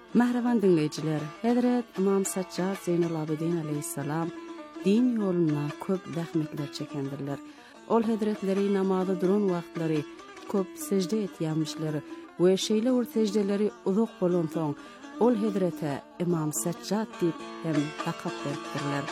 Mehrevan dinleyiciler, Hazret İmam Saccad Zeynul Abidin aleyhissalam din yoluna köp zahmetler çekendirler. Ol hazretleri namazı durun wagtlary köp secde etýänmişler we şeýle ol secdeleri uzak bolan soň ol hazrete İmam Saccad diýip hem lakap beripdirler.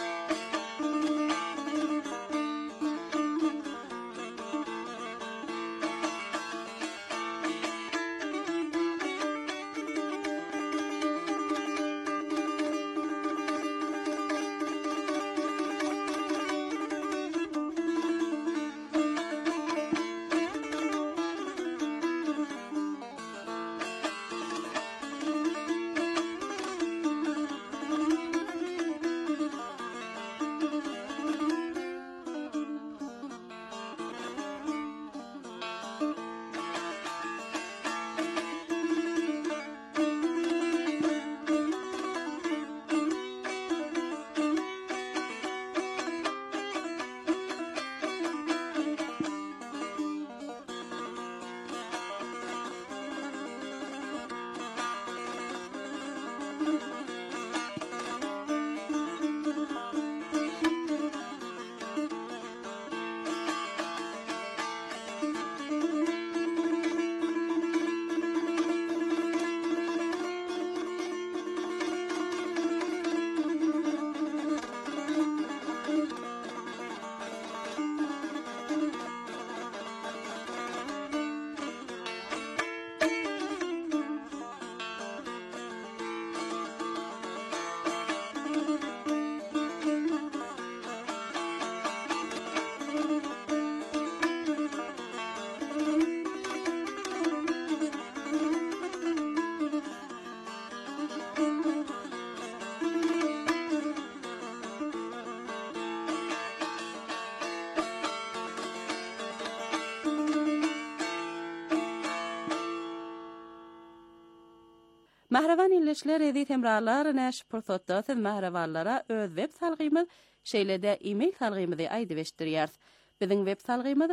Mehrevan ilişler edit emralar näş pursatda mehrevanlara öz web salgymyz şeýlede e-mail salgymyzy aýdyp Biziň web salgymyz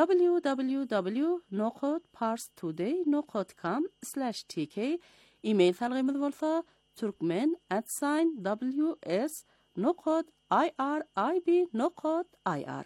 www.nokotparstoday.com/tk. E-mail salgymyz bolsa turkmen@ws.irib.ir.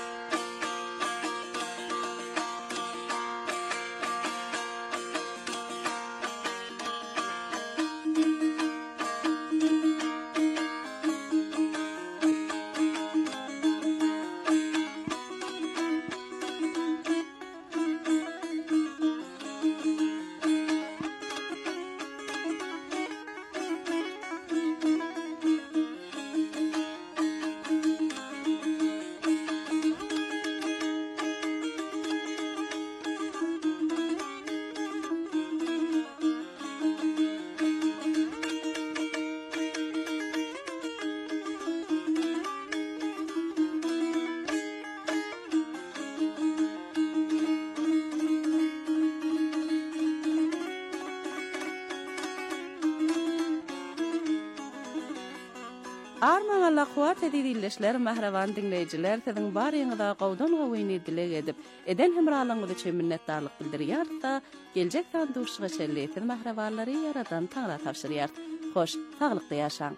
Arman Allah kuwat edilişler mehrevan dinleyijiler siziň baryňyza gowdan gowyny dilek edip eden hemralaňyzy üçin minnetdarlyk bildirýär da geljek sandurşyga şerleýän mehrewanlary yaradan taňra tapşyrýar. Hoş, taglykda ýaşaň.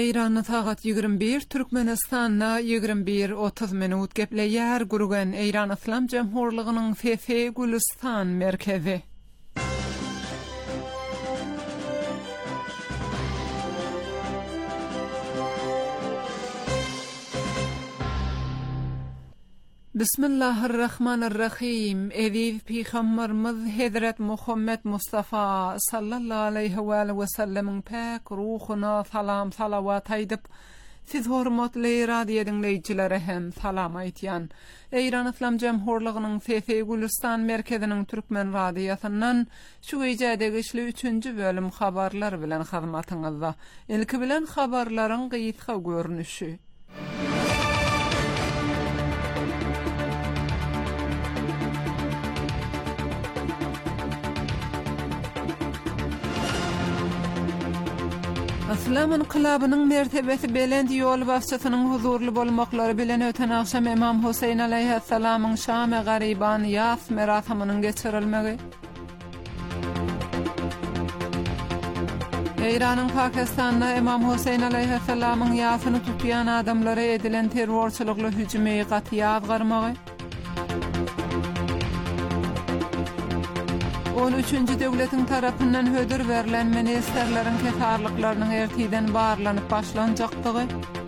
Eýranyň sagat 21, Türkmenistanyna 21:30 minut gepleýär gurgan Eýran Islam Jemhurlygynyň FF Gülistan merkezi. Bismillahirrahmanirrahim. Eziz Peygamberimiz Hazret Muhammed Mustafa sallallahu aleyhi ve sellem'in pek ruhuna salam salavat aýdyp, siz hormatly radio dinleýijilere hem salam aýtýan. Eýran Islam Jemhurlygynyň FF Gülistan merkeziniň türkmen radiosundan şu ýerde geçli 3-nji bölüm habarlar bilen hyzmatyňyzda. Ilki bilen habarlaryň gyýytka görnüşi. Islam inqilabynyň mertebesi belend ýol başçysynyň huzurly bolmaklary bilen öten akşam Imam Husayn aleyhissalamyň Şam-y Gariban ýas merasamynyň geçirilmegi. Eýranyň Pakistanda Imam Husayn aleyhissalamyň ýasyny tutýan adamlara edilen terrorçylykly hüjümi gatýat garmagy. 13-nji döwletiň tarapyndan hödür berilen ministerleriň kefarlyklarynyň ertiden barlanyp başlanjakdygy.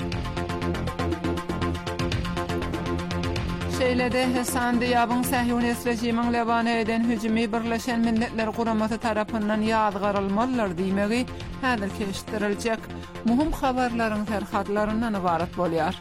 Şeýlede Hasan Diýabyň Sahyonist rejimiň Lebana eden hüjümi Birleşen Milletler Guramaty tarapyndan ýadgarylmalylar diýmegi häzir keşdiriljek. Muhim habarlaryň terhadlaryndan ibarat bolýar.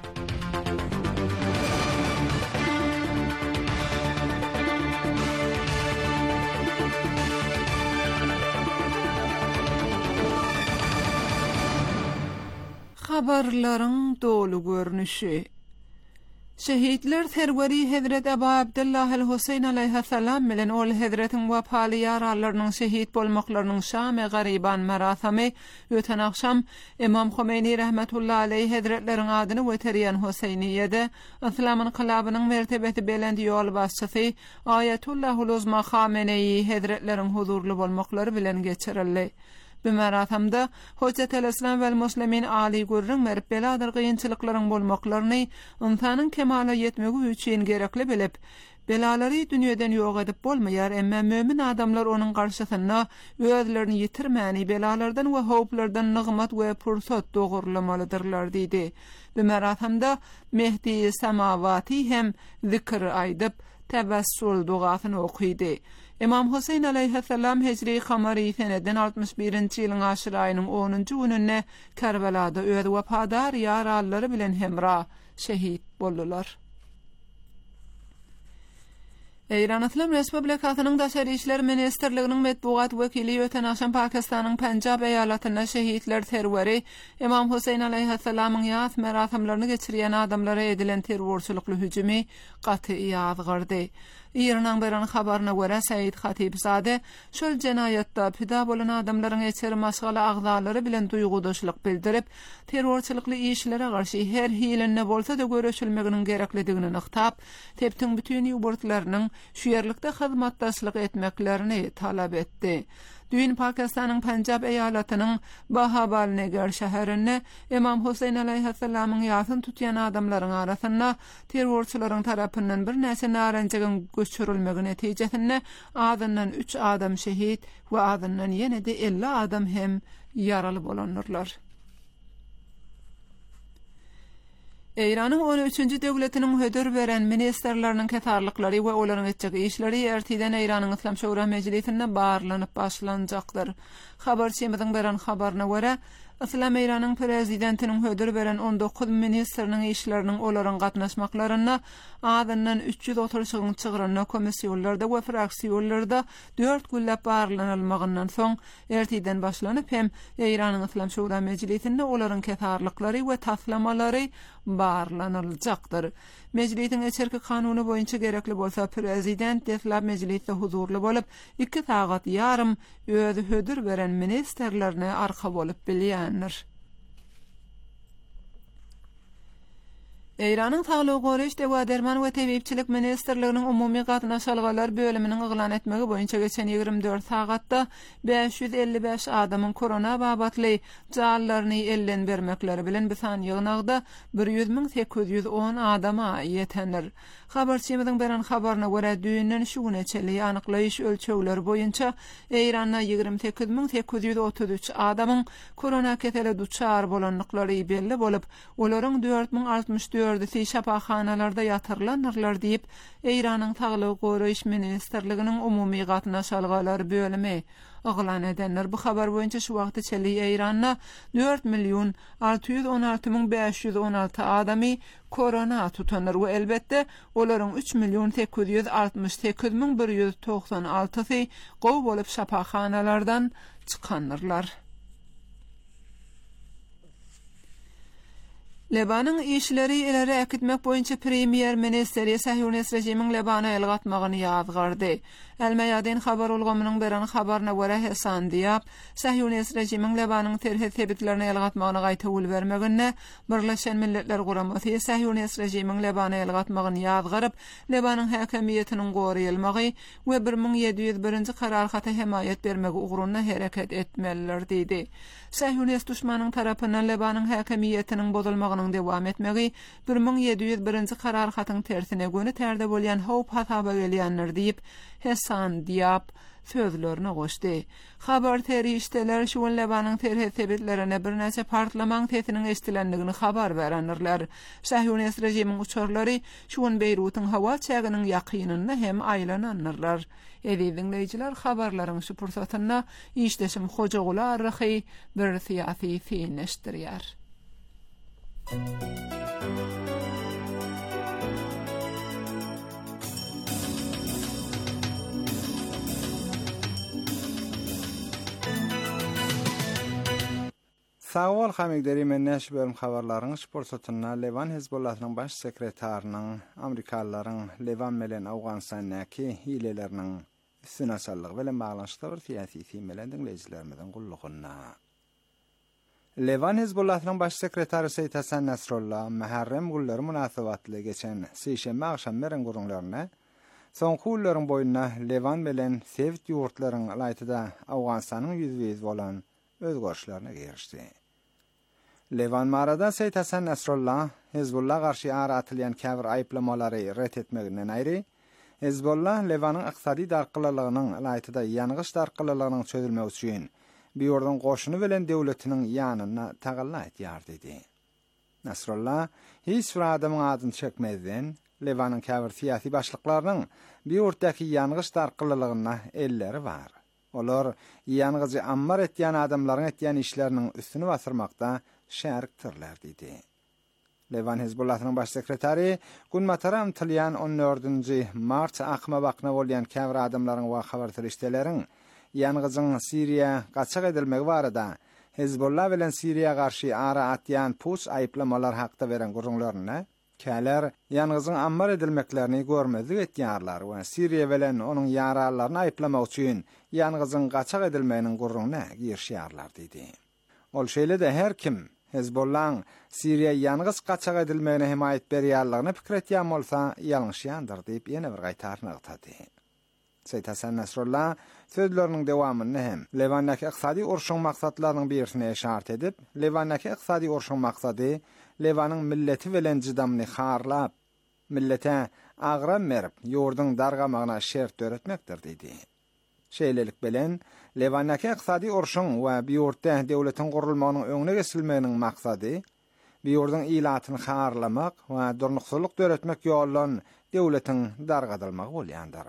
Habarlaryň dolu görnüşi. Şehitler terweri Hazret Ebu Abdullah el-Husayn aleyhissalam bilen ol Hazretin wapaly ýaralarynyň şehit bolmaklarynyň Şam-y Gariban merasamy öten akşam Imam Khomeini rahmetullahi aleyhi Hazretleriň adyny weterýän Husayniyede Islam inqilabynyň mertebesi belend ýol başçysy Ayatullahul Uzma Khamenei Hazretleriň huzurly bolmaklary bilen geçirildi. Bu merasamda Hojjatul Islam we Muslimin Ali gurrun merpeladyr gynçylyklaryň bolmaklaryny insanyň kemala ýetmegi üçin gerekli bilip, belalary dünýeden ýok edip bolmaýar, emma mömin adamlar onuň garşysyna özlerini ýitirmäni belalardan we howplardan nygmat we pursat dogurlamalydyrlar diýdi. Bu merasamda Mehdi Samawati hem zikr aýdyp, tebessül dugasyny okuýdy. Imam Husayn aleyhissalam Hicri Kamari seneden 61-nji ýylyň aşyr aýynyň 10-njy gününe Kerbelada öz wapadar ýaralary bilen hemra şehit boldular. Eýran Islam Respublikasynyň Daşary işler Ministerliginiň medbugat wekili öten akşam Pakistanyň Panjab eýalatyna şehitler terweri Imam Husayn aleyhissalamyň ýas merasamlaryny geçirýän adamlara edilen terrorçylykly hüjümi gaty ýazgyrdy. İran'dan beren habaryna görä Said Khatibzade şol jenayatda pida bolan adamlaryň eçeri maşgala agzalary bilen duýgudaşlyk bildirip, terrorçylykly işlere garşy her hilenne bolsa da göreşilmeginiň gereklidigini nyktap, teptiň bütün ýurtlarynyň şu ýerlikde hyzmatdaşlyk etmeklerini talap etdi. Dün Pakistanyň Panjab eýalatynyň Bahabal Negar şäherinde Imam Husayn aleyhissalamyň ýasyn tutýan adamlaryň arasynda terrorçylaryň tarapyndan bir näse naranjagyň göçürilmegi netijesinde adyndan 3 adam şehit we adyndan ýene-de 50 adam hem ýaraly bolanlar. Eýranyň 13-nji döwletiniň hödür beren ministerleriň ketarlyklary we olaryň etjek işleri ertiden Eýranyň Islam Şura Mejlisinde barlanyp başlanjakdyr. Habarçymyzyň beren habaryna görä, Islam Eýranyň prezidentiniň hödür beren 19 ministeriniň işleriniň olaryň gatnaşmaklaryna adyndan 330 çygyryna komissiýonlarda we fraksiýonlarda 4 güllep barlanylmagyndan soň ertiden başlanyp hem Eýranyň Islam Şura Mejlisinde olaryň ketarlyklary we taslamalary barlanyljakdyr. Mejlisiň eçerki kanuny boýunça gerekli bolsa prezident deslap mejlisde huzurly bolup 2 sagat ýarym öz hödür beren ministerlerine arka bolup bilýändir. Eýranyň Saglyk Goraýş Dewa Derman we Tebipçilik Ministrliginiň umumy gatnaşalgalar bölüminiň yglan etmegi boýunça geçen 24 sagatda 555 adamyň korona babatly jallaryny elden bermekleri bilen bir san ýygnagda 100.810 adama ýetenler. Habarçymyzyň beren habaryna görä düýünden şu güne çeli anyklaýyş ölçegleri boýunça Eýranda 28.833 adamyň korona ketele duçar bolanlyklary belli bolup, olaryň 4064 şapaxanalarda ýatyrlanyrlar diýip Eýranyň Saglyk Goraýş Ministrliginiň umumy gatnaşalgalar bölümi yglan edenler. Bu habar boýunça şu wagtda çeli Eýranda 4.616.516 adamy korona tutanlar we elbetde olaryň 3.868.196 gowy bolup şapaxanalardan çykanyrlar. Lebanyň işleri ileri äkitmek boýunça Premier Ministeri Sahyonist rejimiň Lebana el gatmagyny ýazgardy. El-Mayadin habar ulgamynyň beren habaryna görä Hasan Diab, Sahyonist rejimiň Lebanyň terhet sebitlerini el gatmagyna gaýta ul bermegine Birleşen Milletler Guramasy Sahyonist rejimiň Lebana el gatmagyny ýazgaryp, Lebanyň häkimiýetiniň goraýylmagy we 1701-nji karar hata himayet bermegi ugrunda hereket etmeliler diýdi. Sahyonist düşmanyň tarapyndan Lebanyň häkimiýetiniň bozulmagynyň dewam etmegi 1701-nji karar hatyň tersine göni terde bolýan howp hasaba gelýänler diýip Hasan Diab sözlerine goşdy. Habar terişdeler şu Lebanyň terhet sebitlerine bir näçe partlamaň tesiniň eşdilenligini habar berenler. Sahyonist rejimiň uçarlary şu Beyrutyň hawa çäginiň ýakynyny hem aýlananlar. Dinleyijiler habarlaryň şu pursatyna işdeşim Hojaguly Arrahy bir syýasy fiýneşdirýär. Sağol hamigderi menneş bölüm habarlaryň şporsatyna Levan Hezbollahynyň baş sekretarnyň Amerikalılaryň Levan melen Awganastandaky hileleriniň üstüne sallygy bilen baglanşykda bir syýasy fiýmelen dinleyijilerimizden gullugyna. Levan Hezbollahynyň baş sekretary Seýid Hasan Nasrallah Muharrem günleri munasabatly geçen seýşembe akşam meren gurunlaryna soňky ýyllaryň boýuna Levan melen Sevit ýurtlaryň aýtyda Awganistanyň ýüzüýiz bolan özgörüşlerine girişdi. Levan marada Seýid Hasan Nasrallah Hezbollah garşy ara atylýan käbir aýplamalary ret etmeginden aýry, Hezbollah Levanyň ykdysady darkylygynyň aýtyda ýanygyş darkylygynyň çözülmegi üçin bir ýordan goşuny bilen döwletiniň ýanyna tagalla etýär dedi. Nasrallah hiç bir adamyň adyny çekmezden Levanyň käbir syýasy başlyklarynyň bir ýurtdaky ýanygyş darkylygyna elleri bar. Olar ýanygyjy ammar etýän adamlaryň etýän işleriniň üstüni basyrmakda şärikdirler dedi. Levan Hezbollahynyň baş sekretary Gunmataram Tilyan 14-nji mart akma bakna bolýan käbir adamlaryň we habar terişdeleriň ýanygyjyň Siriýa gaçak edilmegi barada Hezbollah bilen Siriýa garşy ara atýan pus aýplamalar hakda beren gurunlaryna käler ýanygyjyň ammar edilmeklerini görmezlik etýärler we Siriýa bilen onuň ýaralaryny aýplamak üçin ýanygyjyň gaçak edilmeginiň gurrugyna girişýärler dedi. Ol şeýle-de her kim Hezbollah'ın Siriýa ýanygyş gaçak edilmegine himayet berýärligine pikir etýän bolsa ýalňyşýandyr diýip ýene bir gaýtarny ýetdi. Seýid Hasan Nasrallah sözleriniň dewamyny hem Lewandaky ykdysady urşuň maksatlarynyň birisine işaret edip, Lewandaky ykdysady urşuň maksady Lewanyň milleti bilen jydamny harlap, millete agram berip, ýurdyň dargamagyna şert öretmekdir diýdi. Şeýlelik bilen Lewandaky ykdysady urşuň we bir ýurtda döwletiň gurulmagynyň öňüne geçilmeginiň maksady bir ýurdyň ilatyny harlamak we durnukçylyk öretmek ýollan döwletiň dargadylmagy bolýandyr.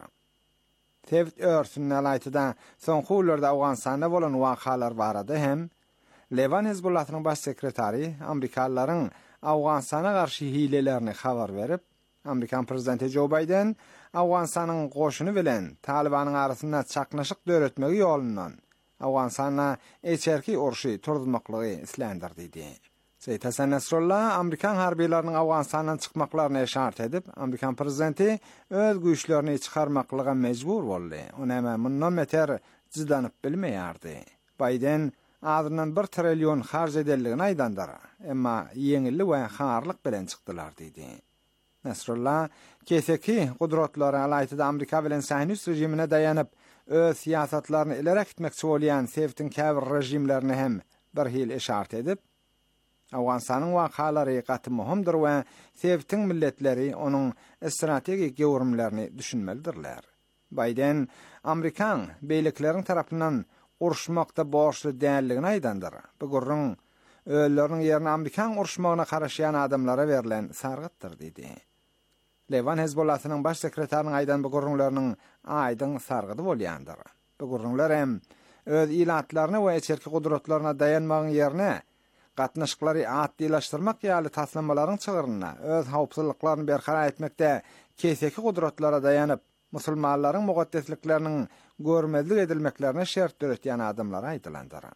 Sevit örsünün aýtyda soňky ýyllarda Awganistanda bolan wakalar barada hem Levan Hezbollahynyň baş sekretary Amerikalılaryň Awganistana garşy hilelerini habar berip, Amerikan prezidenti Joe Biden Awganistanyň goşuny bilen Talibanyň arasynda çaknaşyk döretmegi ýolundan Awganistana eçerki urşy turdurmaklygy islendir diýdi. Seýid Hasan Nasrallah Amerikan harbiýlarynyň Awganistandan çykmaklaryna işaret edip, Amerikan prezidenti öz güýçlerini çykarmaklyga mejbur boldy. Onama mundan beter jydanyp bilmeýärdi. Biden adından 1 trilyon harc edildigini aýdandyr. Emma ýeňilli we harlyk bilen çykdylar diýdi. Nasrullah keseki gudratlary alaytyda Amerika bilen Sahyonist rejimine daýanyp öz siýasatlaryny ileri gitmekçi bolýan Sevtin käbir rejimlerini hem bir hil işaret edip, Awganistanyň wakalary gaty muhimdir we Sevtin milletleri onuň strategik ýöwrümlerini düşünmelidirler. Biden Amerikan beýlekleriň tarapyndan uruşmakda borçly dälligini aýdandyr. Bu gurrun ölleriniň ýerine Amerikan uruşmagyna garaşýan adamlara berilen sargytdyr diýdi. Levan Hezbollahynyň baş sekretärining aýdan bu gurrunlarynyň aýdyň sargydy bolýandyr. Bu gurrunlar hem öz ilatlaryny we içerki gudratlaryna dayanmagyň ýerine gatnaşyklary addylaşdyrmak ýaly taslamalaryň çygyryna öz hawpsuzlyklaryny berqarar etmekde keseki gudratlara dayanıp musulmanlaryň mugaddeslikleriniň görmezlik edilmeklerine şert döretýän adamlara aýdylandyr.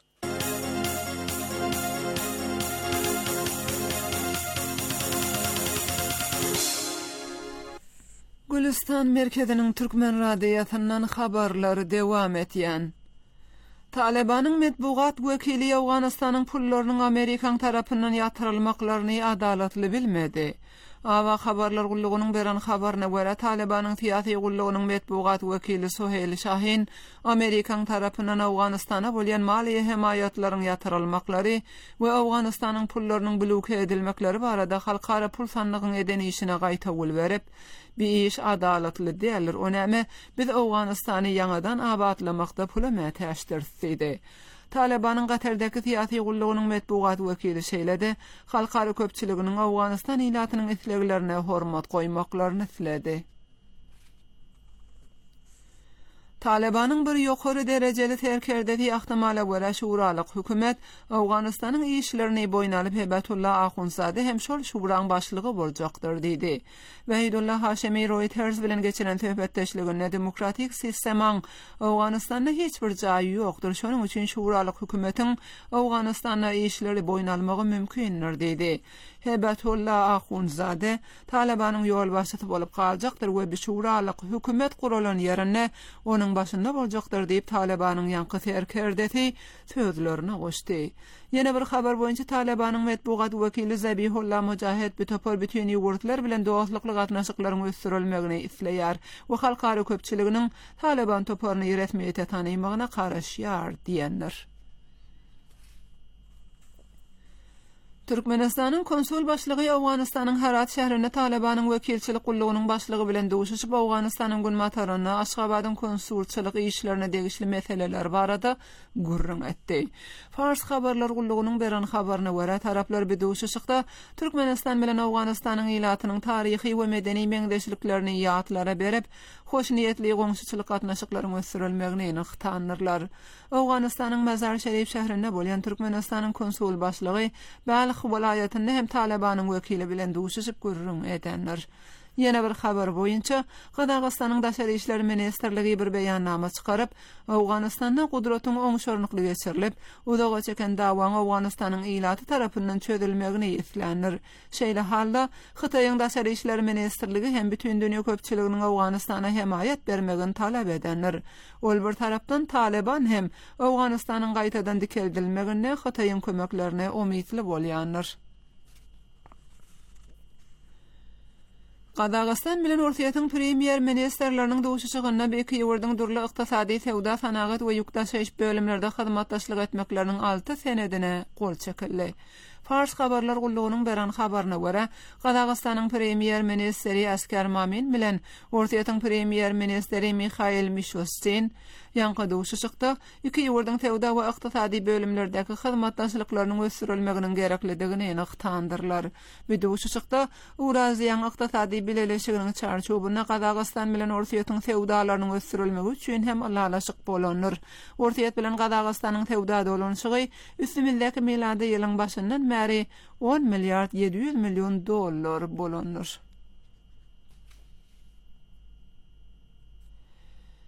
Gülistan merkeziniň Türkmen radiýasyndan habarlary dewam etýän. Talibanyň medbugat wekili Awganistanyň pullarynyň Amerikan tarapyndan ýatyrylmaklaryny adalatly bilmedi. Awa habarlar gullugynyň beren habaryna görä Talibanyň siýasy gullugynyň medbugat wekili Sohel Şahin Amerikan tarapyndan Awganistana bolýan maliýe hemayatlaryň ýatyrylmaklary we Awganistanyň pullarynyň blokade edilmekleri barada halkara pul sandygynyň edenişine gaýta gul berip, bir iş adalatly dälir. Onäme biz Awganistany ýangadan abadlamakda pula täşdirdi. Talibanyň Gatardaky siýasy gullugynyň medbugat wekili şeýledi, halkara köpçiliginiň Awganistan ilatynyň isleglerine hormat goýmaklaryny tiledi. Talibanyň bir ýokary derejeli terkerdeki ýahtamala görä şuralyk hökümet Awganistanyň işlerini boýnalyp Hebatullah Ahundzade hem şol şuraň başlygy boljakdyr diýdi. Wahidullah Haşimi Reuters bilen geçiren töhbetdeşliginde demokratik sistemaň Awganistanda hiç bir jaýy ýokdur. Şonuň üçin şuralyk hökümetiň Awganistanda işleri boýnalmagy mümkindir diýdi. Hebatullah Ahundzade Talibanyň ýolbaşçysy bolup galjakdyr we bir şuralyk hökümet guralan ýerine onuň başynda boljakdyr diýip Talibanyň ýanky terkerdeti sözlerine goşdy. Ýene bir habar boýunça Talibanyň medbugat wekili Zabihullah Mujahid bitopar bütün ýurtlar bilen dostlukly gatnaşyklaryň ösdürilmegini isleýär we halkara köpçiliginiň Taliban toparyny resmiýete tanymagyna garaşýar diýenler. Türkmenistanyň konsul başlygy Awganistanyň Herat şäherinde Talibanyň wekilçilik gullugynyň başlygy bilen dowuşyp Awganistanyň Gunmataryna Aşgabatyň konsulçylyk işlerine degişli meseleler barada gurrun etdi. Fars habarlar gullugynyň beren habaryna görä taraplar bir dowuşykda Türkmenistan bilen Awganistanyň ilatynyň taryhy we medeni meňdeşliklerini ýatlara berip, hoş niýetli goňşuçylyk gatnaşyklaryň ösdürilmegini ýagtyrlar. Awganistanyň Mazar Şerif şäherinde bolýan Türkmenistanyň konsul başlygy Balykh welaýatyny hem Talibanyň wekili bilen dowuşyp gurrun edenler. Ýene bir habar boýunça Gazagystanyň daşary işler ministrligi bir beýannama çykaryp, Awganistanda gudratyň oňşornukly geçirilip, udaga çeken dawaň Awganistanyň ilaty tarapyndan çözülmegini islenir. Şeýle halda Hytaýyň daşary işler ministrligi hem bütün dünýä köpçiliginiň Awganistana hemayet bermegini talap edenler. Ol bir tarapdan Taliban hem Awganistanyň gaýtadan dikeldilmegine Hytaýyň kömeklerine umytly bolýanlar. Gazagistan bilen Ortaýatyň premier ministerleriniň dowuşygyna beýki ýurdyň durly ykdysady sewda sanagat we ýukdaşyş bölümlerde hyzmatdaşlyk etmekleriniň 6 senedine gol çekildi. Fars habarlar gullugynyň beren habaryna görä, Gazagystanyň premier ministeri Askar Mamin bilen Ortaýatyň premier ministeri Mikhail Mishustin ýanky dowuşykda iki ýurdyň sewda we ykdysady bölümlerdäki hyzmatdaşlyklarynyň ösdürilmeginiň gereklidigini ýanykdandyrlar. Bu dowuşykda Euraziýa ykdysady birleşiginiň çarçobuna Gazagystan bilen Ortaýatyň sewdalarynyň ösdürilmegi üçin hem alalaşyk bolanlar. Ortaýat bilen Gazagystanyň sewda dolanşygy üstümildäki milady ýylyň başyndan märi 10 milyard 700 milyon dollar bolanlar.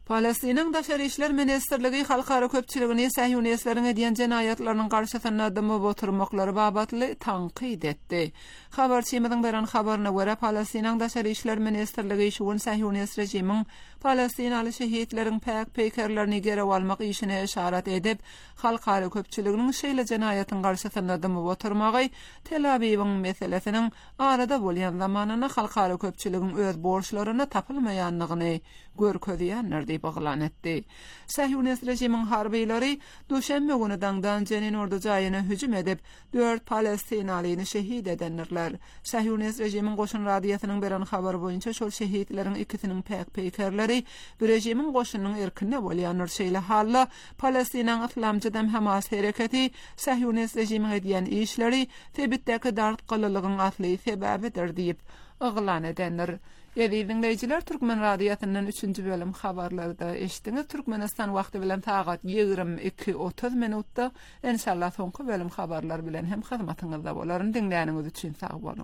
Palestiniň Daşary işler ministrligi halkara köpçüligini Sahyunistlaryň edýän jenayatlarynyň garşysyna dymyp oturmaklary babatly tanqid etdi. Habarçymyň beran habaryna görä Palestiniň Daşary işler ministrligi şuň Sahyunist rejimiň Palestinaly şehitleriň peýkerlerini geri almak işine işaret edip, halkara köpçüliginiň şeýle jenayatyň garşysyna dymyp oturmagy Tel Aviwyň meselesiniň arada bolýan zamanyna halkara köpçüligiň öz borçlaryna tapylmaýanlygyny görkezýänler diýip baglan etdi. Sahyunist rejimiň harbiýleri döşenme güni daňdan jenin ordu jaýyna hüjüm edip 4 Palestinalyny şehit edenler. Sahyunist rejimiň goşun radiýasynyň beran habary boýunça şol şehitleriň ikisiniň peýkerleri bir rejimiň goşunyň erkine bolýanlar şeýle halla Palestinaň Islamjy dem Hamas hereketi Sahyunist rejimiň edýän işleri Tebitdäki dartgylylygyň asly sebäbidir diýip yglan edenler. Dinleyijiler, Türkmen radiýasynyň 3-nji bölüm habarlarynda eşitdiňiz. Türkmenistan wagty bilen sagat 22:30 minutda inşallah soňky bölüm habarlar bilen hem hyzmatyňyzda bolaryn. Dinleýäniňiz üçin sag bolun.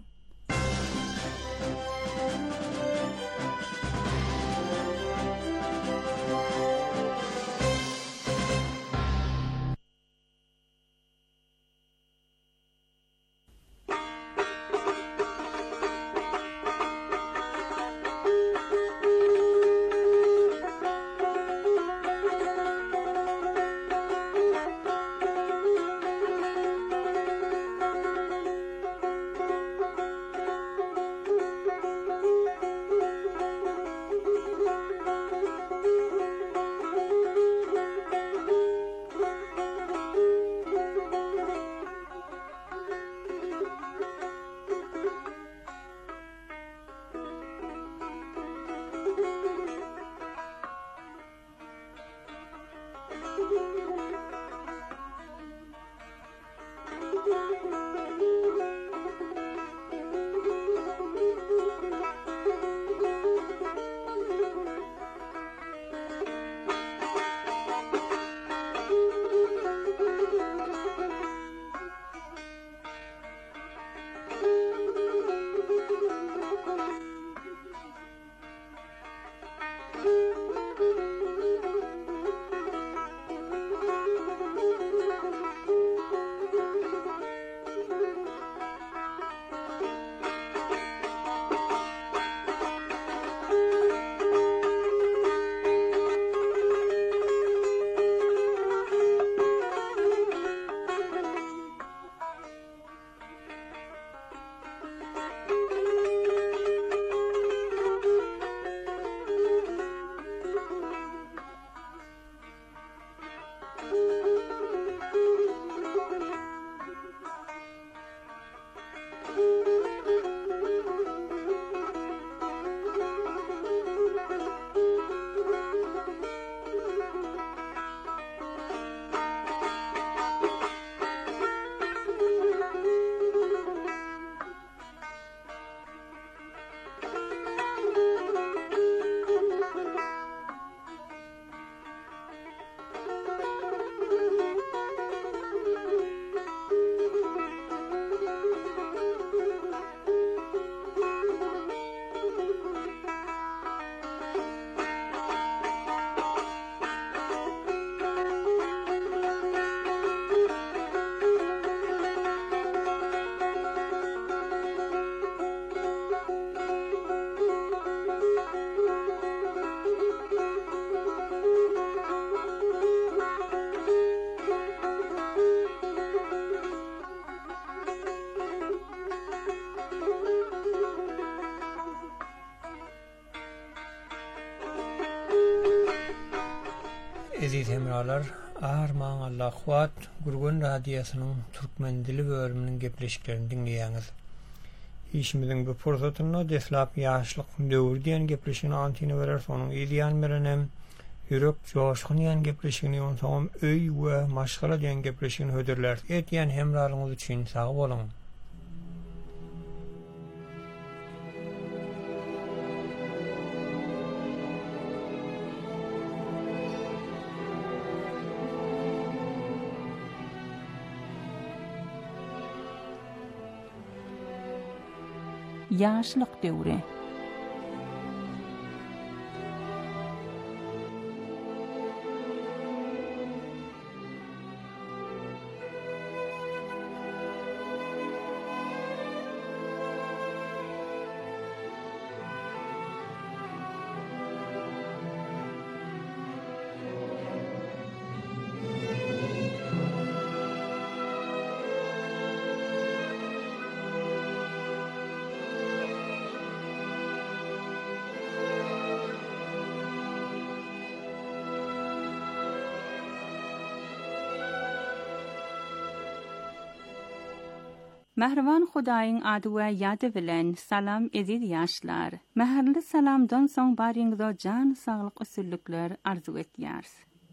Aziz hemralar, Arman Allah Huat Gurgun Radiyasının Türkmen dili bölümünün gepleşiklerini dinleýäňiz. İşimiziň bu fursatyny deslap ýaşlyk döwür diýen gepleşigini antyny berer, sonuň ideýan berenem ýürek joşgyn diýen gepleşigini soňam öý we maşgala diýen gepleşigini höderler. Etýän hemralaryňyz üçin sag bolun. Ýaşlyk döwri. Mehriban Hudaýyň ady we ýady bilen salam edil ýaşlar. Mähärli salamdan soň baryňyza jan saglyk üsüllükler arzu etýäris.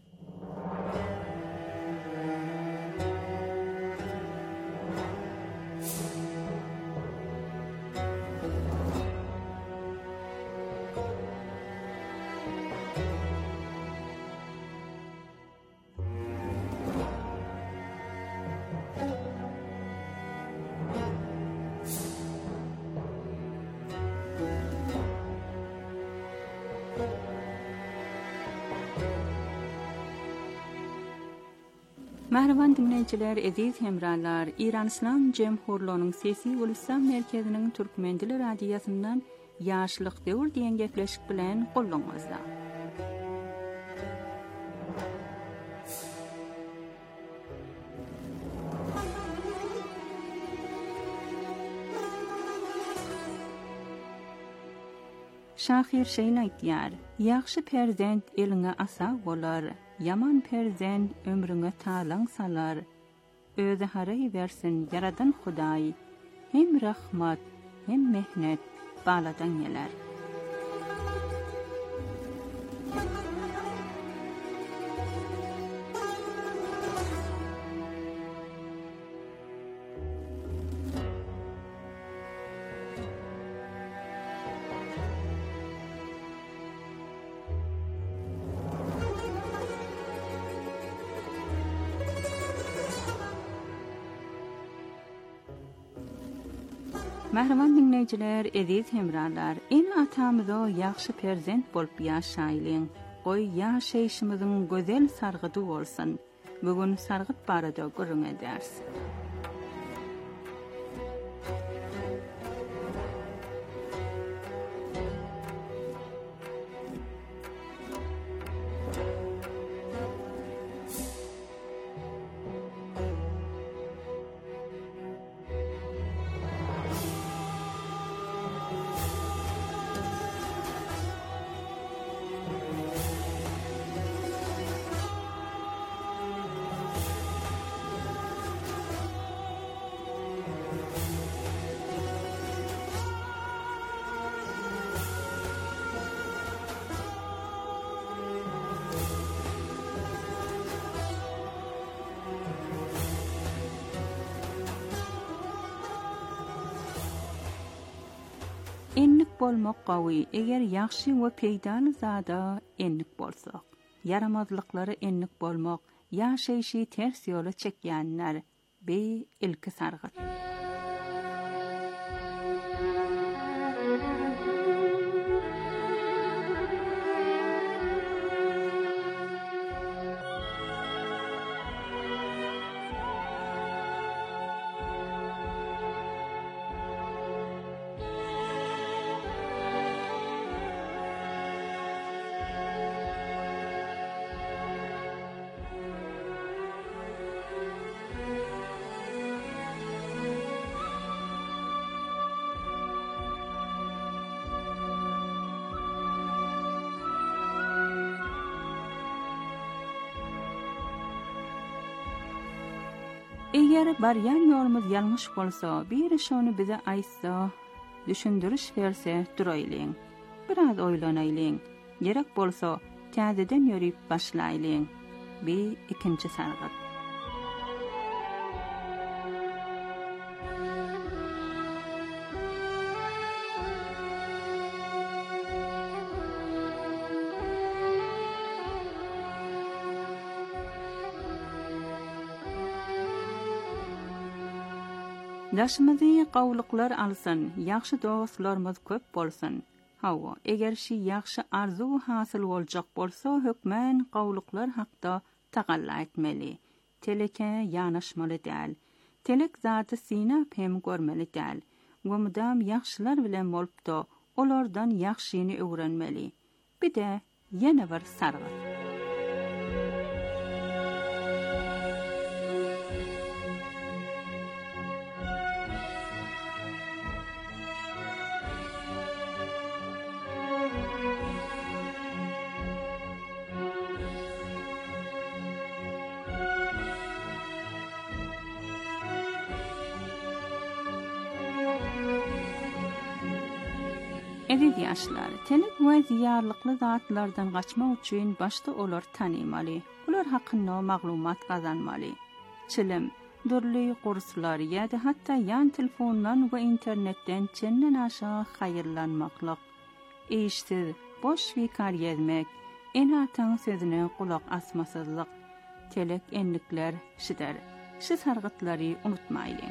Merhaban dinleyijiler, eziz hemralar, İran İslam Cemhurluğunyň Sesi Ulusal Merkeziniň Türkmen dili radiýasyndan ýaşlyk döwür diýen gepleşik bilen gollaňyzda. Şahir şeýle aýtýar: "Ýaxşy perzent eliňe asa bolar, yaman perzent ömrüňe talaň salar. Özi haray bersin yaradan Hudaý, hem rahmat, hem mehnet baladan geler." Mähriban dinleyijiler, eziz hemralar, en atamyza ýaxşy perzent bolup ýaşaýlyň. Goý ýaşaýşymyzyň gözel sargydy bolsun. Bugün sargyt barada görüň edärs. Enlik bolmak gawy, eger ýaxşy we peýdaly zada enlik bolsak. Yaramazlyklary enlik bolmak, ýaşaýşy ters ýola çekýänler, ilki sargyt. Eger baryan ýolumyz ýalňyş bolsa, bir şonu bize aýtsa, düşündiriş berse duraýlyň. Biraz oýlanaýlyň. Gerek bolsa, täzeden ýörüp başlaýlyň. Ikinci sargyt. Daşymyzy gawlyklar alsyn, ýaxşy dostlarymyz köp bolsun. Hawa, eger şi ýaxşy arzu hasyl boljak bolsa, hökmen gawlyklar hakda tagalla etmeli. Teleke ýanaşmaly däl. Telek zaty sinap hem görmeli däl. We mudam ýaxşylar bilen bolupdy, olardan ýaxşyny öwrenmeli. Bir-de ýene bir sargyt. Ediz yaşlar, telik ve ziyarlıklı zatlardan kaçmak için başta olar tanımalı. Ular hakkında maglumat kazanmalı. Çilim, durli kurslar ya da hatta yan telefondan ve internetten çenden aşağı hayırlanmaklık. İşsiz, boş fikir yezmek, en atan sözüne kulak asmasızlık, telek enlikler şider. Şu sargıtları unutmayın.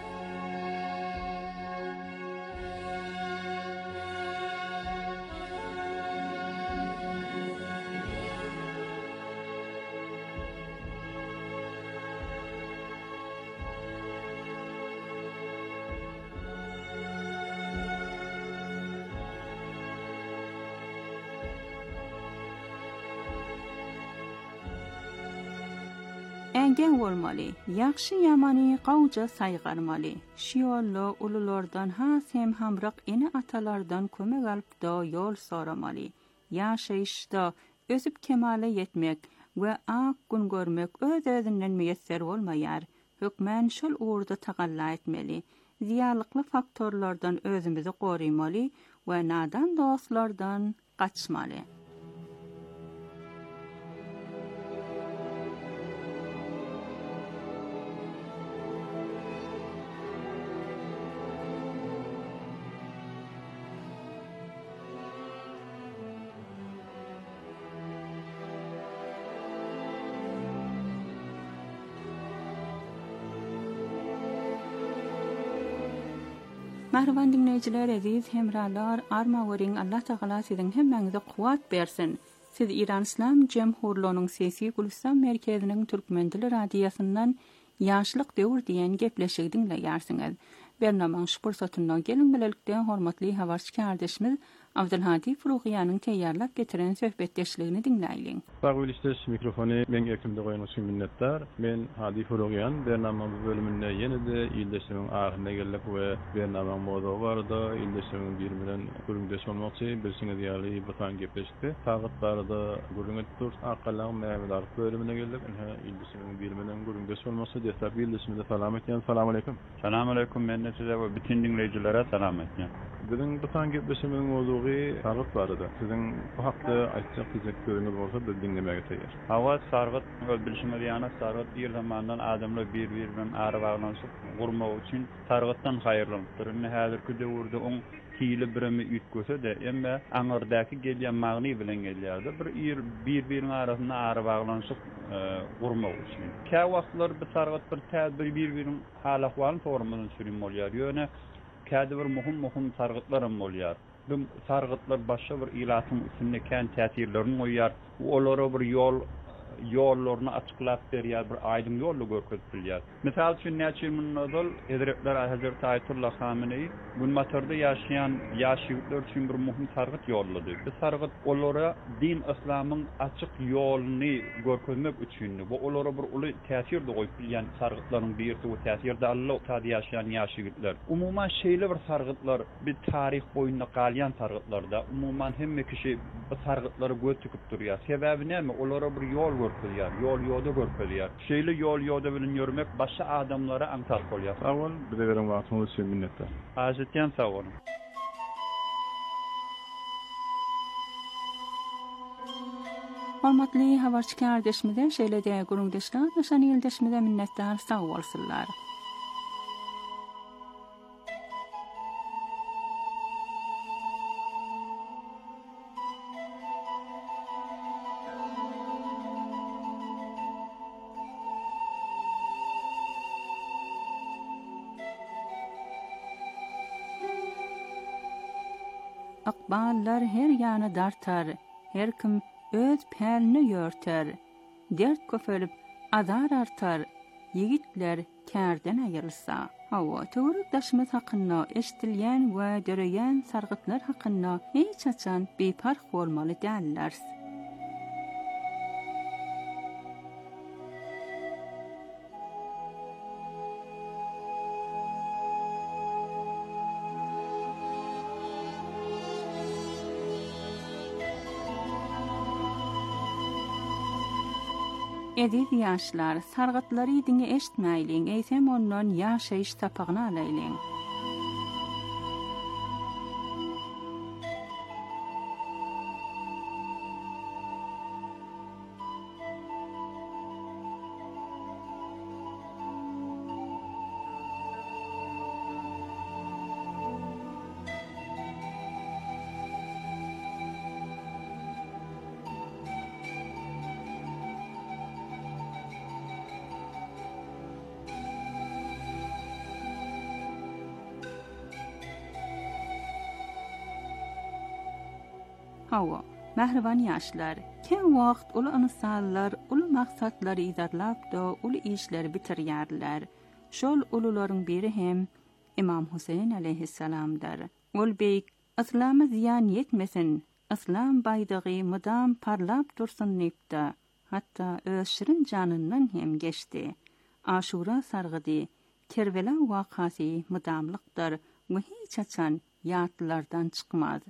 Engel olmalı, yaxşı yamani qavca saygarmalı. Şiyollu ululardan hem hamraq eni atalardan kömek alıp da yol soramalı. Yaşayışda özüp kemale yetmek ve ak gün görmek öz-özünden müyesser olmayar. Hükmen şol uğurda taqalla etmeli. Ziyarlıklı faktorlardan özümüzü korumalı ve nadan dostlardan kaçmalı. Merhaban dinleyiciler, aziz hemralar, arma verin Allah Teala sizin hemmenize kuvvet versin. Siz İran İslam Cemhurluğu'nun sesi Gülistan Merkezi'nin Türkmen Dili Radyosu'ndan Yaşlık Dövür diyen gepleşigi dinleyersiniz. Bernaman şu fırsatından gelin bilelikte hormatly habarçı kardeşimiz Abdülhadi Furugiyanın teyarlap getiren söhbetdeşligini dinleyin. Bagul istes mikrofonu men ekimde koymak için minnettar. Men Hadi Furugiyan Bernaman bu bölümünde yeni de ildeşimin ahirine gelip ve Bernaman modu vardı. İldeşimin bir bilen gurundeş olmak için bilsine diyarlı batan gepleşti. Tağıtlarda gurunget dur. Akalan Mehmet Arif bölümüne gelip ildeşimin bir bilen gurundeş olması destek ildeşimde salam etken. Selamun aleyküm. Selamun aleyküm. Men size ve bütün dinleyicilere selam etken. Bizim batan gepleşimin modu sargıt barıda. Sizin bu haqda aytsak tezekleriniz bolsa da dinlemeye tayar. Hava sargıt bilişime diyana sargıt bir zamandan adamlar bir-birinden arı bağlanıp gurmak için sargıttan hayırlanıptır. Häzirki döwürde on hili birimi ütköse de emme aňyrdaky gelýän magny bilen gelýärdi. Bir-biriniň arasynda arı bağlanıp gurmak için. Kä wagtlar bu sargıt bir täzir bir-biriniň hal-ahwalyny sormadan sürüm bolýar. Ýöne käde bir muhim sargıtlarym bolýar. Bu sargıtlar başga bir ilatın üstünde kän täsirlerini goýar. Olara bir yollarını açıklap berýär, bir aýdym ýollu görkezilýär. Misal üçin näçe nazal Hazretler Hazreti Ayetullah Hameneyi bu matarda ýaşaýan ýaşyýlar üçin bir muhim sargıt yollady. Bu sargıt olara din İslamyň açyk ýoluny görkezmek üçin bu olara bir uly täsir de goýup bilýän sargıtlaryň birisi bu täsirde Allah taýda ýaşaýan ýaşyýlar. Umuman şeýle bir sargıtlar bir tarih boýunda galýan sargıtlarda umuman hemme kişi bu sargıtlary göz tüküp durýar. Sebäbi näme? Olara bir ýol görkezýär, ýol ýoda görkezýär. Şeýle ýol ýoda bilen ýörmek başga adamlara aňtar bolýar. Sağ ol, bir de benim wagtyňyz üçin minnettar. Hazretýan sağ olun. Hormatly habarçy kardeşimize şeýle de gurundeşler, şan ýyldaşymyza minnettar sağ bolsunlar. Akballar her ýany dartar, her kim öz pälini ýörter. Dert köpelip azar artar, yigitler kärden aýrylsa. Hawa töwrekdaşymyz hakynda eşitilýän we döreýän sargıtlar hakynda hiç açan bepark bolmaly däller. Ediz yaşlar, sargıtları idini eşitmeýliň, eýsem ondan ýaşaýyş tapagyny alaýlyň. Hawa, mehriban yaşlar, kim vaqt ulu insanlar, ulu maqsadları izarlap da ulu işleri bitirýärler. Şol uluların biri hem İmam Husayn aleyhisselam'dır. Ol beyk, İslam'a ziyan yetmesin, İslam baydağı mudam parlap dursun nipta, hatta öz şirin canından hem geçti. Aşura sargıdı, Kerbela vakası mudamlıqdır, ve hiç açan yatlardan çıkmaz.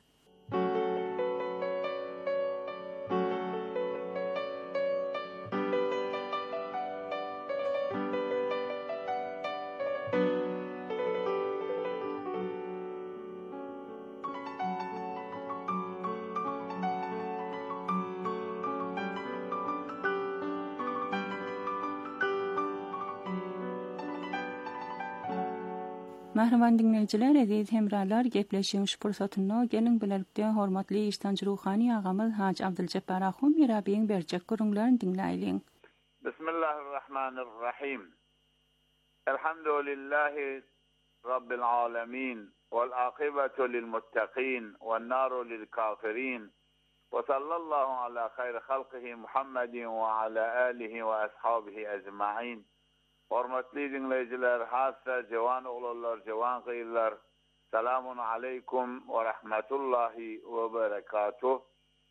Mehriban dinleyiciler, aziz hemralar, gepleşiş fırsatyny gelin bilerlikde hormatly iştanjy ruhani agamyz Hac Abdülcebbar Ahun mirabiň berjek gurunlaryny dinleýin. Bismillahirrahmanirrahim. Elhamdülillahi rabbil alamin vel aqibatu lil muttaqin ven naru lil kafirin. Ve sallallahu ala hayri halqihi Muhammedin ve ala alihi ve ashabihi ecmaîn. Hormatly dinleyiciler, hassa jawan oglanlar, jawan gyllar. Selamun aleykum ve rahmetullahi ve berekatuh.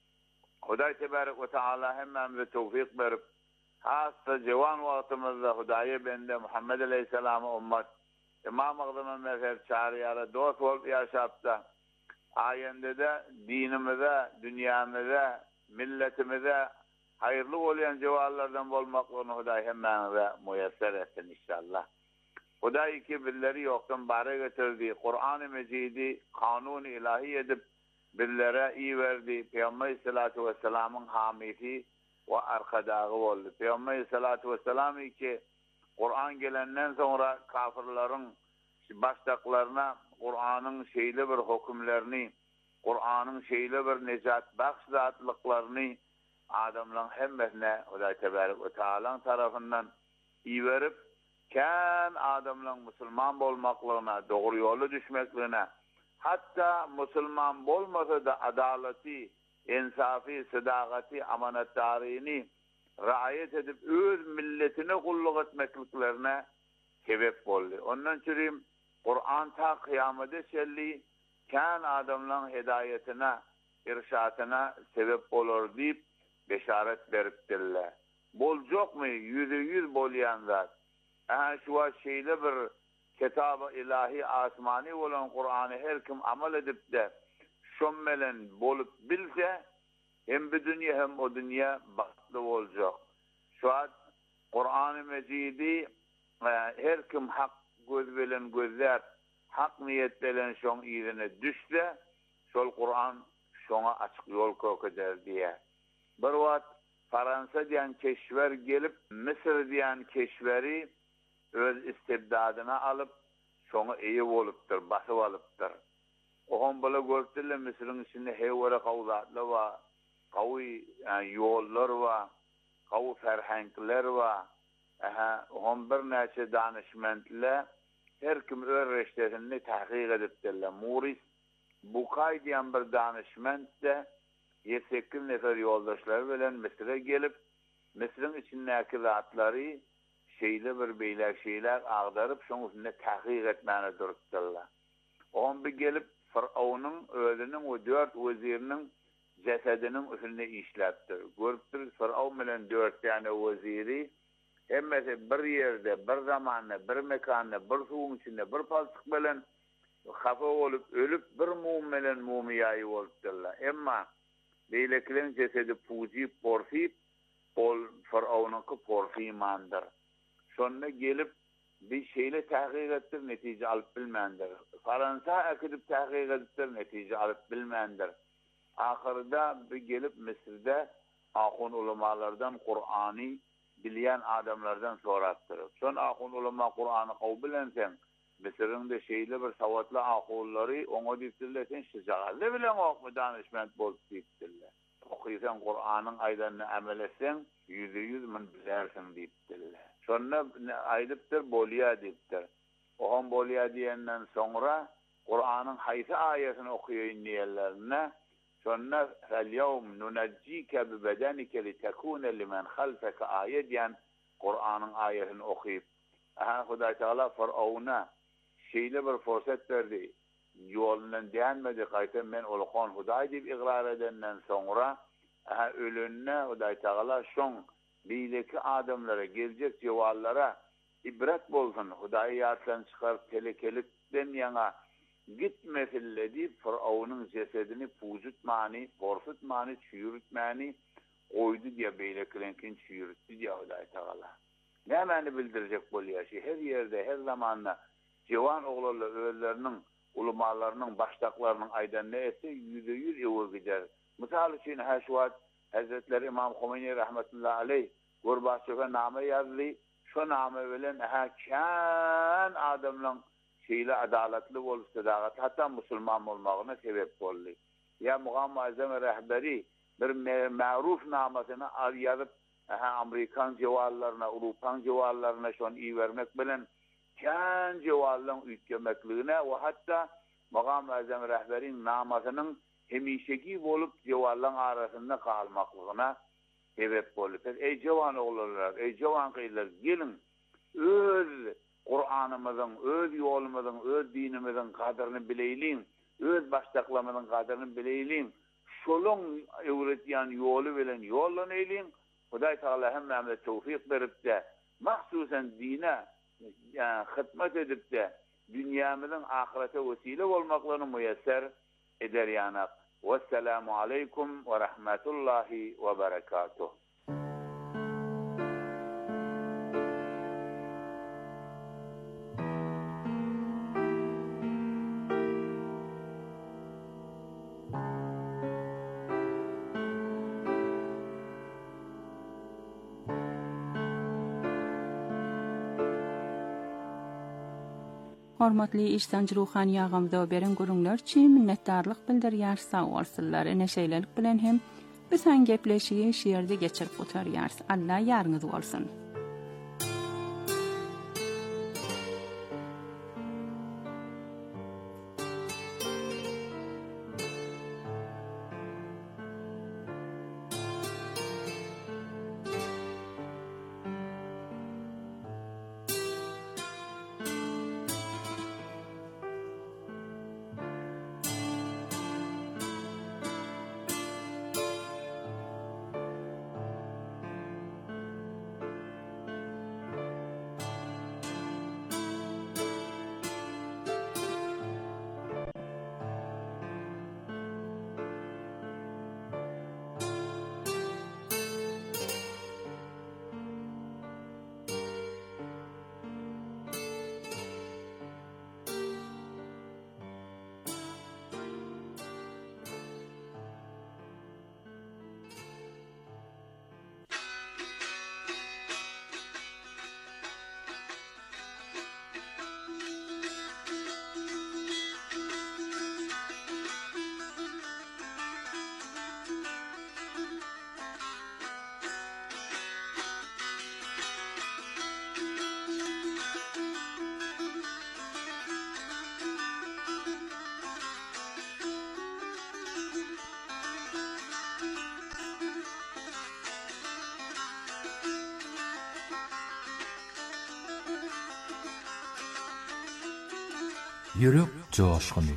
Hudaý tebarek ve taala hemmemize tawfik berip, hassa jawan wagtymyzda Hudaýa bende Muhammed aleyhisselam'a ummat, İmam Agdama mezhep çariyara dost bolup yaşapda, ayende de dinimize, dünyamıza, milletimize hayırlı olayan cevallardan bolmaklarını Hudaý hemmemize müyesser etsin inşallah. Hudaý ki billeri yoktan bare getirdi, Kur'an-ı Mecidi kanun-u ilahi edip billere iyi verdi. Peygamber sallallahu aleyhi ve sellem'in hamisi ve arkadağı oldu. Peygamber sallallahu aleyhi ve sellem ki Kur'an gelenden sonra kafirlerin baştaklarına Kur'an'ın şeyli bir hükümlerini, Kur'an'ın şeyli bir necat bakşatlıklarını adamların hemmesine Hudaý tebarek ve taala tarafından iyi verip kan adamların Müslüman bolmaklığına, doğru yolu düşmekliğine, hatta Müslüman bolmasa da adaleti, insafi, sadaqati, amanetdarini riayet edip öz milletine kulluk etmekliklerine sebep oldu. Ondan çürüyüm Kur'an ta kıyamete şelli kan adamların hidayetine, irşatına sebep olur deyip beşaret beripdirler. Bol çok mu? %100 bolyan zat. Şu şeyle bir kitab-ı ilahi asmani olan Kur'an'ı her kim amal edip de şommelen bolup bilse hem bir dünya hem o dünya baktı olacak. Şu an Kur'an-ı Mecidi her kim hak göz bilen gözler, hak niyet bilen şon iyirine düşse, şol Kur'an şona açık yol kokeder diye. Bir vaat Fransa diyen keşver gelip Mısır diyen keşveri öz istibdadına alıp şonu iyi oluptur, basıp alıptır. Oğun böyle gördüler Mısır'ın içinde hevvere kavzatlı var, kavi yollar var, kavi ferhenkler var. Oğun bir neçe danışmentler her kim öz reştesini tahkik ediptirler. Muris Bukay diyen bir danışment de 7-8 nefer yoldaşlar bilen Mısır'a gelip Mısır'ın içindeki zatları şeyle bir beyler şeyler ağdarıp şunun üstünde tahkik etmeni durutturlar. Oğun bir gelip Firavun'un ölünün ve 4 vezirinin cesedinin üstünde işleptir. Görüptür Firavun bilen 4 tane veziri hemmesi bir yerde, bir zamanla, bir mekanda, bir suyun içinde, bir palçık bilen hafa olup, ölüp bir mum bilen mumiyayı olupturlar. Emma beyleklerin cesedi pucip, porfip, ol Firavun'unki porfimandır. Sonra gelip bir şeyle tahkik ettir, netice alıp bilmendir. Fransa akidip tahkik ettir, netice alıp bilmendir. Ahırda bir gelip Mısır'da ahun ulemalardan Kur'an'ı bilen adamlardan sorattırır. Son ahun ulema Kur'an'ı kavbilensen, Mısır'ın da şeyle bir savatlı ahulları ona diptirlesen şıcağalı bilen okmu danışment bolup diptirler. Okuysan Kur'an'ın aydanını amel etsen %100 min bilersin diptirler. Sonra aydıptır, bolya diptir. Oğun bolya diyenden sonra Kur'an'ın haysi ayetini okuyayın diyenlerine شن اليوم ننجيك ببدنك لتكون لمن خلفك آية قرآن آية أخيب خدا تعالى فرعونا şeyle bir fırsat verdi. Yolundan deyanmadı kaytan men olukon Huday deyip iqrar edenden sonra ölünne Huday Teala şon biydeki adamlara gelecek cevallara ibret bolsun. Huday yatlan çıkar telekelikten yana gitmesille deyip Firavun'un cesedini puzutmani, borsutmani, çürütmani koydu diye beylekilenkin çürüttü diye Huday Teala. Ne mani bildirecek bol yaşı her yerde her zamanla Cevan oğullarla öğelerinin, ulumalarının, baştaklarının aydan ne etse %100 evvel gider. Misal için Haşvat Hazretleri İmam Khomeini rahmetullahi aleyh Gorbaçov'a name yazdı. Şu name veren kân adamların şeyle adaletli ol, sadakat hatta Müslüman olmağına sebep oldu. Ya Muhammed Azam rehberi bir maruf namasını yazıp Amerikan cevallarına, Avrupan cevallarına şu an iyi vermek bilen kân cevalların ütgemekliğine ve hatta Maqam Azam rehberin namasının hemişeki olup cevalların arasında kalmaklığına sebep oldu. Ey cevan oğullar, ey cevan kıyılar gelin öz Kur'an'ımızın, öz yolumuzun, öz dinimizin kadrini bileyleyin, öz baştaklamızın kadrini bileyleyin. Şolun öğretiyen yolu bilen yolunu eyleyin. Huday Teala hemmemize tevfik verip de mahsusen dine hizmet edip de dünyamızın ahirete vesile olmaklarını müyesser eder yanak. Vesselamu aleyküm ve rahmetullahi ve berekatuh. Hormatly işten ruhan yağımda beren görünglerçi minnetdarlyk bildirýär sağ bolsunlar. Neşeýlelik bilen hem biz han gepleşigi şiýerde geçirip oturýars. Allah ýarňyz bolsun. Yürek coşkuny.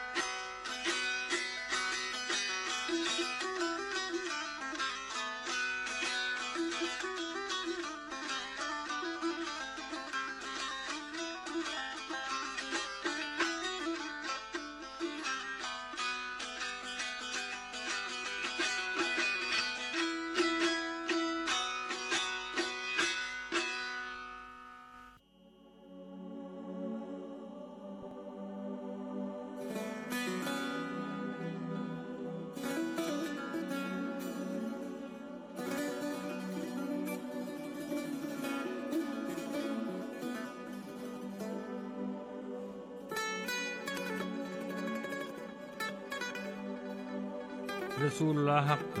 Resulullah hakkı.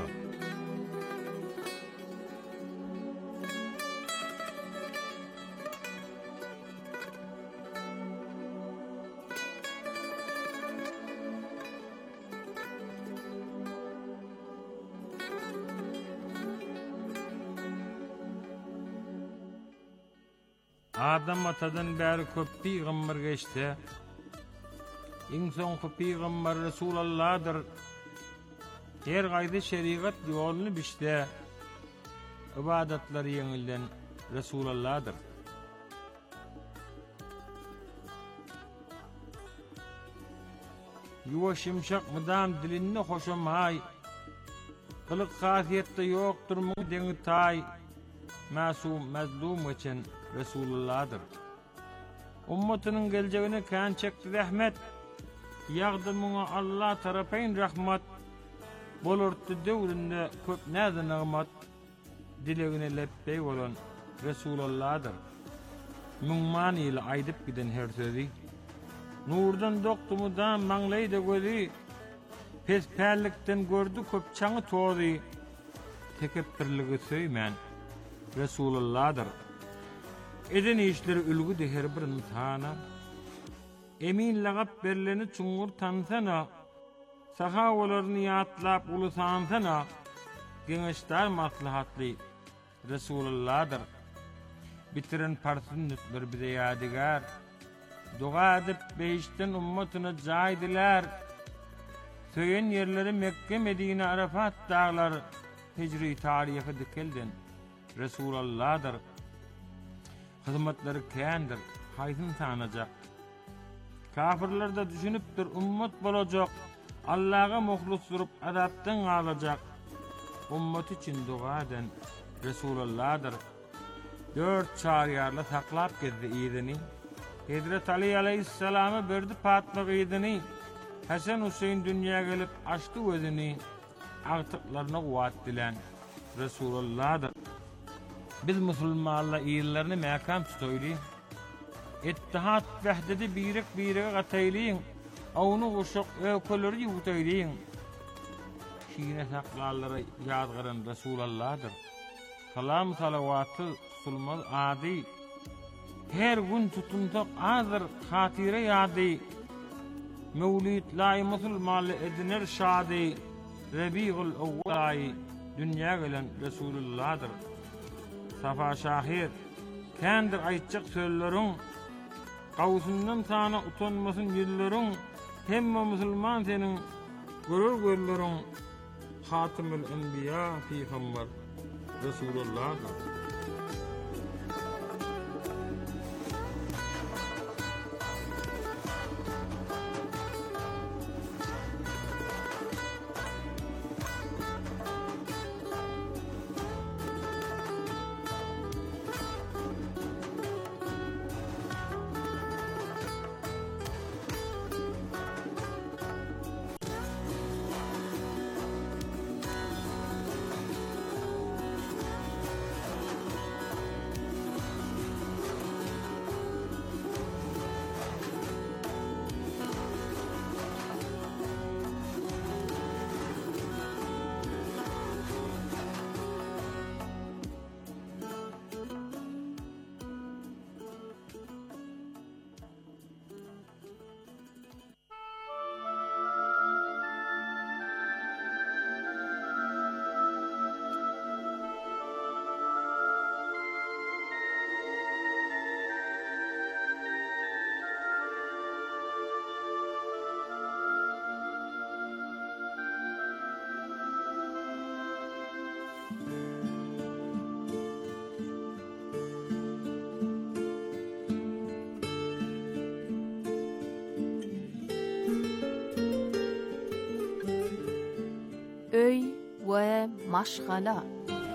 Adam atadan bäri köp peýgamber geçdi. Iň soňky peýgamber Resulullah'dyr. Her gaýda şeriat ýoluny biçdi. Ibadatlar ýeňilden Resulullah'dyr. Yuwa şimşak mydam dilinde hoşamay. Kılık hasiyette yoktur mu deňi tay. Masum mazlum için Resulullah'dır. Ummatynyň geljegine kan çekdi rahmet. Ýagdymyňa Allah tarapyn rahmat. Bolurdy döwründe köp näze nagmat. Dilegine leppey bolan Resulullah'dır. Müňman ýyly aýdyp giden her sözi. Nurdan doktumudan maňlaýda gözi. Pesperlikden gördü köp çaňy tozy. Tekebbürligi söýmän Resulullah'dır. Eden işleri ülgüde her bir insana. Emin lagap berleni çuňur tansana. Sahawalaryny ýatlap ulusansana. Geňeşler maslahatly Resulullah'dır. Bitiren parsyn bir bize ýadygar. Dua edip beýişden ummatyna jaýdylar. Söýen ýerleri Mekke, Medine, Arafat dağları hicri tarihi dikelden Resulullah'dır. Hizmetleri kendir, haýsyn sanajak. Kafirler de düşünüpdir, ummat bolajak. Allah'a muhlis durup azapdan alajak. Ummat için dua eden Resulullah'dır. 4 çariyarla saklap gezdi ýerdini. Hazret Ali aleyhisselam'a berdi patlyk ýerdini. Hasan Husayn dünýäge gelip açdy özüni. Artyklaryna guwat dilen Resulullah'dır. Biz musulmanlar ýerlerini mäkam tutayly. Ittihat wahdeti birek gataýlyň. Awny goşak ökölleri ýutaýlyň. Şiine saklarlara ýadgaran Resulullah'dır. Salam salawaty sulmaz ady. Her gün tutunsak azır hatire ýady. Mevlid lay musulmanly ediner şady. Rabiul awwal dünýäge gelen Resulullah'dır. Safa şahir kendir aýtjak sözleriň gawsyndan sana utanmasyn ýerleriň hemme musulman seniň görür gözleriň Hatimul Enbiya Peygamber Resulullah'dır. Öy ve maşgala.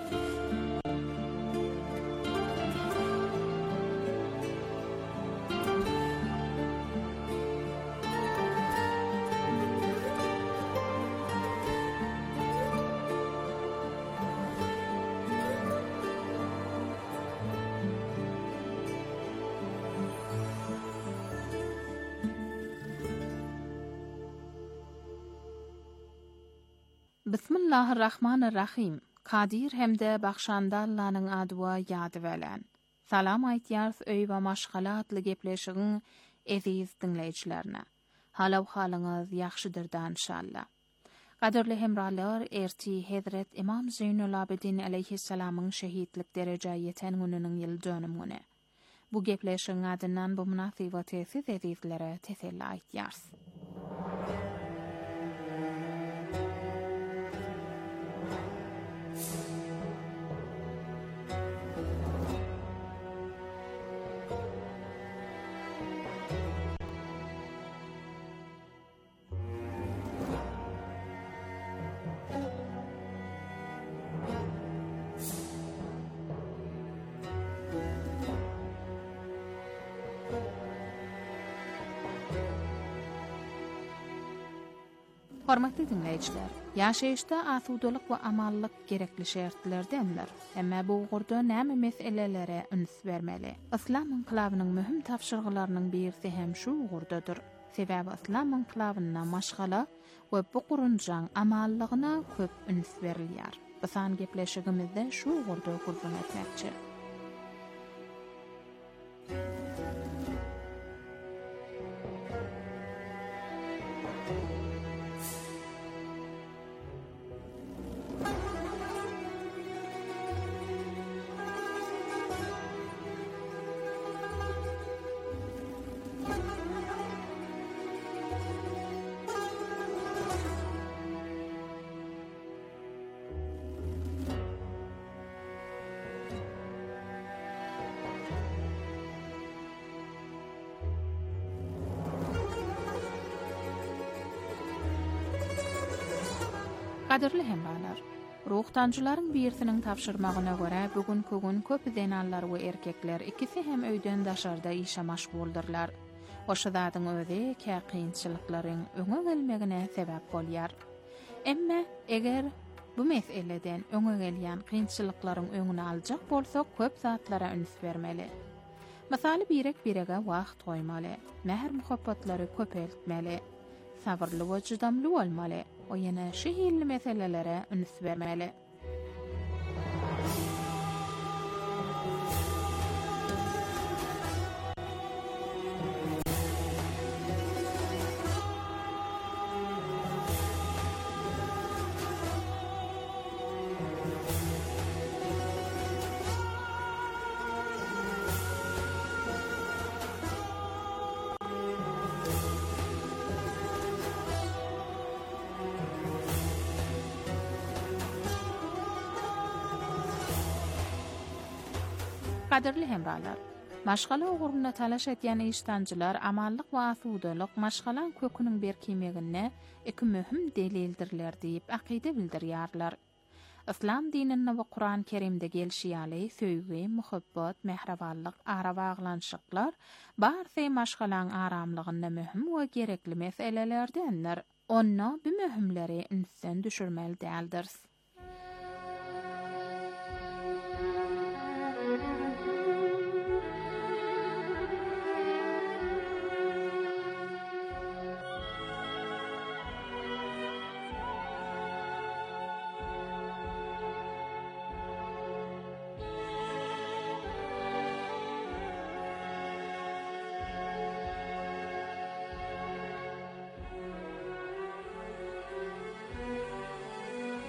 Bismillahirrahmanirrahim. Kadir hemde baxşanda Allah'ın adıwa ýady bilen. Salam aýtýar öý we maşgala atly gepleşigiň eziz dinleýijilerine. Halaw halyňyz ýaxşydyr inşallah. Gaderli hemralar, erti Hazret İmam Zeynul Abidin aleyhisselam'ın şehitlik derece yeten gününün yıl dönümüne. Bu gepleşiň adından bu münasibaty sizlere teselli aýtýars. Hormatly dinleýijiler, ýaşaýyşda asudalyk we amallyk gerekli şertlerdendir. Emma bu ugurda näme meselelere üns bermeli? Islam inqilabynyň mühim tapşyrgylarynyň birisi hem şu ugurdadyr. Sebäbi Islam inqilabyna maşgala we bu gurunjaň amallygyna köp üns berilýär. Bu san gepleşigimizde şu ugurda gurrun etmekçi. Qadirli hemralar, ruhtanjylaryň birisiniň tapşyrmagyna görä bugünkü gün köp zenallar we erkekler ikisi hem öýden daşarda işe maşguldyrlar. Oşa zadyň özi kynçylyklaryň öňe gelmegine sebäp bolýar. Emma eger bu meseleden öňe gelýän kynçylyklaryň öňüne aljak bolsak köp zatlara üns bermeli. Masaly birege wagt goýmaly, mehr muhabbatlary köpeltmeli, sabrly we jydamly bolmaly. O yana şehirli meselelere üns bermeli. Qadirli hemralar, maşgala uguruna talaş etýän iştanjylar amallyk we asudalyk maşgalan köküniň berkimegine iki mühim delildirler diýip akide bildirýärler. Islam dininde we Kur'an-ı Kerimde gelşýäli söýgi, muhabbat, mehribanlyk, ara baglanşyklar barşy maşgalan aramlygyna mühim we gerekli meselelerdendir. Onna bu mühimleri ünsden düşürmeli däldir.